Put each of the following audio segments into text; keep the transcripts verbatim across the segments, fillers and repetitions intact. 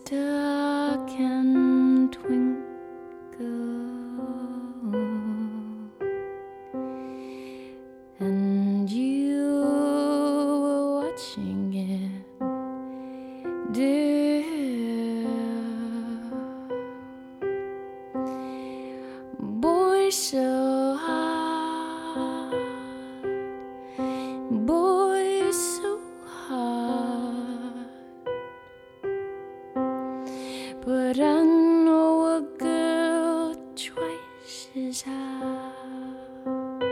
star can twinkle, and you were watching it, dear. Boy, so hard, boy, so hard, but I know a girl twice as hard,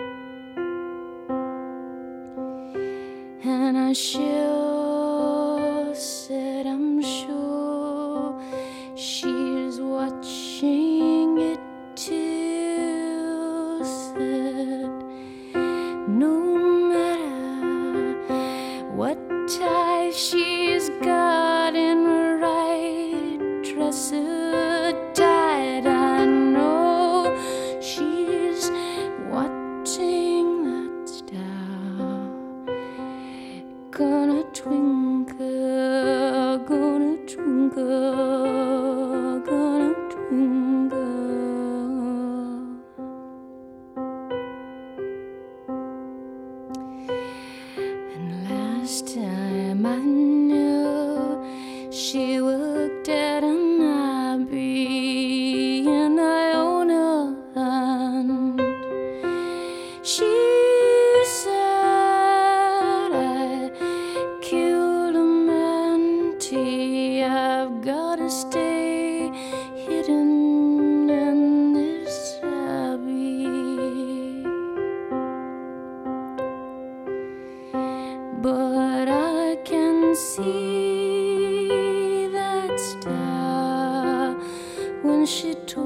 and I sure said I'm sure she's watching it too. Said no matter what tie she's got in her right dress tied, I know she's watching that star. Gonna twinkle, gonna twinkle, gonna twinkle. And last time I knew, she worked at an Abbey in Iona, and she said, I killed a manatee, I've gotta stay hidden in this abbey. But I can see that star when she told